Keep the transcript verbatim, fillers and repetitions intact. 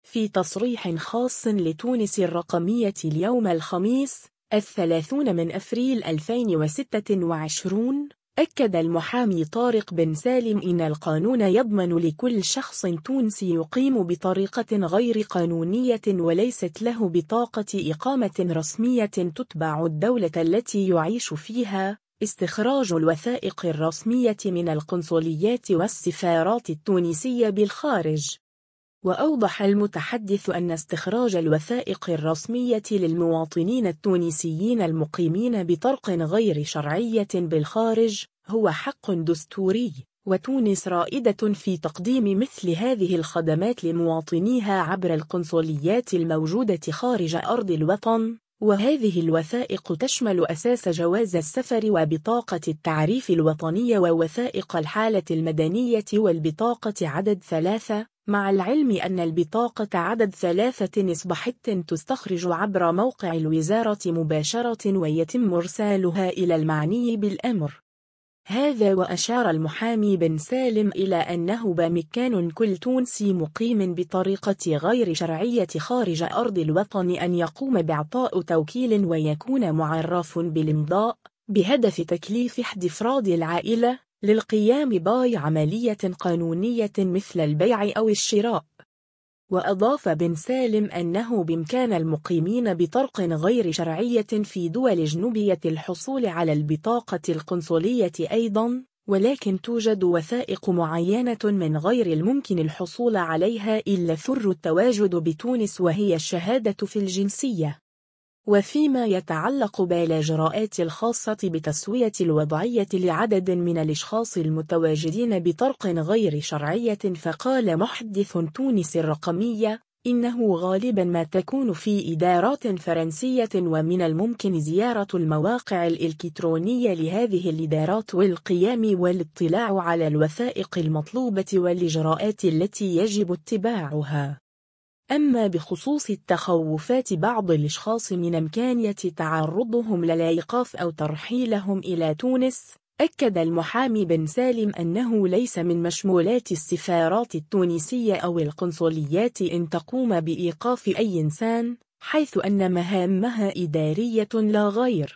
في تصريح خاص لتونس الرقمية اليوم الخميس الثلاثين من أفريل ألفين وستة وعشرين، أكد المحامي طارق بن سالم إن القانون يضمن لكل شخص تونسي يقيم بطريقة غير قانونية وليست له بطاقة إقامة رسمية تتبع الدولة التي يعيش فيها استخراج الوثائق الرسمية من القنصليات والسفارات التونسية بالخارج. وأوضح المتحدث أن استخراج الوثائق الرسمية للمواطنين التونسيين المقيمين بطرق غير شرعية بالخارج هو حق دستوري، وتونس رائدة في تقديم مثل هذه الخدمات لمواطنيها عبر القنصليات الموجودة خارج أرض الوطن، وهذه الوثائق تشمل أساس جواز السفر وبطاقة التعريف الوطنية ووثائق الحالة المدنية والبطاقة عدد ثلاثة، مع العلم أن البطاقة عدد ثلاثة أصبحت تستخرج عبر موقع الوزارة مباشرة ويتم إرسالها إلى المعني بالأمر. هذا وأشار المحامي بن سالم إلى أنه بإمكان كل تونسي مقيم بطريقة غير شرعية خارج أرض الوطن أن يقوم بإعطاء توكيل ويكون معرف بالإمضاء بهدف تكليف إحدى أفراد العائلة للقيام بأي عملية قانونية مثل البيع أو الشراء. وأضاف بن سالم أنه بإمكان المقيمين بطرق غير شرعية في دول جنوبية الحصول على البطاقة القنصلية أيضاً، ولكن توجد وثائق معينة من غير الممكن الحصول عليها إلا ثر التواجد بتونس وهي الشهادة في الجنسية. وفيما يتعلق بالإجراءات الخاصة بتسوية الوضعية لعدد من الأشخاص المتواجدين بطرق غير شرعية، فقال محدث تونس الرقمية إنه غالبا ما تكون في إدارات فرنسية، ومن الممكن زيارة المواقع الإلكترونية لهذه الإدارات والقيام والاطلاع على الوثائق المطلوبة والإجراءات التي يجب اتباعها. أما بخصوص التخوفات بعض الأشخاص من إمكانية تعرضهم للإيقاف أو ترحيلهم إلى تونس، أكد المحامي بن سالم أنه ليس من مشمولات السفارات التونسية أو القنصليات أن تقوم بإيقاف أي إنسان، حيث أن مهامها إدارية لا غير.